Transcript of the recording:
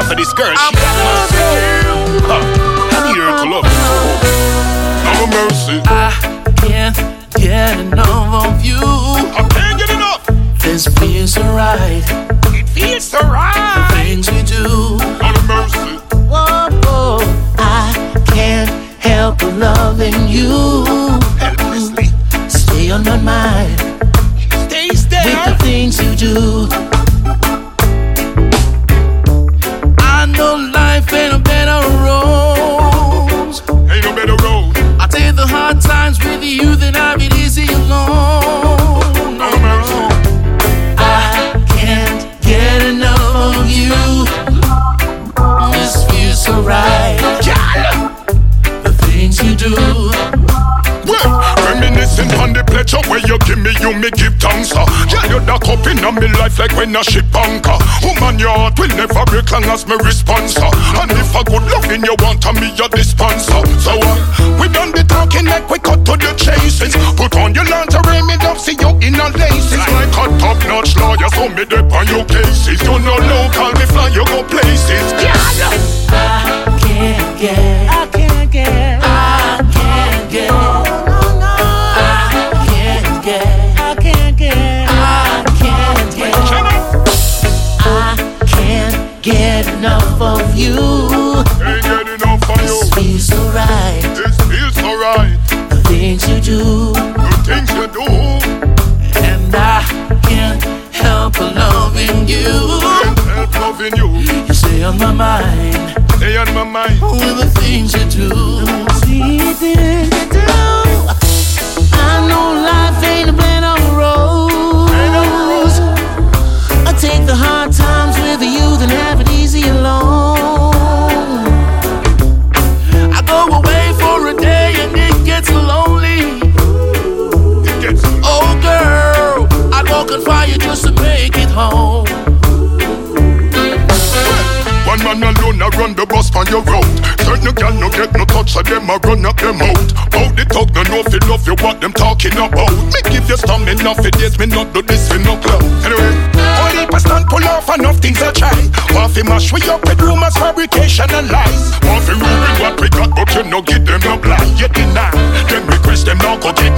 for this girl. She got I need her to love me too. No mercy. I can't get enough of you. I can't get enough. This feels so right. It feels so right. The things we do. No mercy. Whoa, I can't help but loving you. Helplessly. Stay on my mind. Stays there. With the things you do. I know life ain't a better road. Ain't no better road. I take the hard times with you, then I be easy alone. No mercy. I can't get enough of you. This feels so right. The things you do. Well, reminiscing on the pleasure where you give me, you me give thanks. Yeah, you're the cup in my life like when a ship anchor. Woman, your heart will never break long as me responser. And if a good loving you want, me your dispenser. So we done the talking like we cut to the chases. Put on your lingerie, me love see you in a laces. Like a top-notch lawyer, so me dip on your cases. You know local, me fly, you go places. Yeah. I can't get. I can't get. I can't get. Get enough of you. Ain't get enough of you. This feels so right. This feels so right. The things you do. The things you do. And I can't help but loving you. Can't help loving you. You stay on my mind. Stay on my mind. With the things you do. Sweet things you do. I know life ain't a bed on rose. I take the hard times with you, then have it easy alone. I go away for a day and it gets lonely. It gets oh girl, I'd walk on fire just to make it home. One man alone I run the bus on your road. Certain girl no get no touch of them, I run up them out. Out the talk, no know if you love you what them talking about. Me give you stamina for days, me not do this for no clout. Anyway, only stand pull off enough things I try. Want fi mash we up with rumors, fabrication and lies. Want fi ruin what we got, but you no give them no blind. You deny, them request them now go get